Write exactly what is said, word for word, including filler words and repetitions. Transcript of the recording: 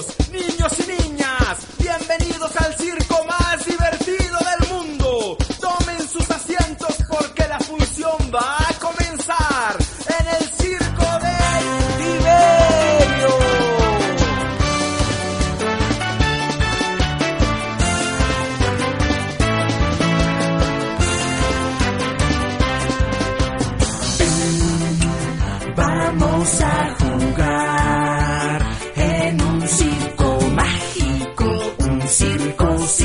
Caballeros, niños y niñas, bienvenidos al circo más divertido del mundo. Tomen sus asientos porque la función va a comenzar en el circo del Tiberio. Vamos a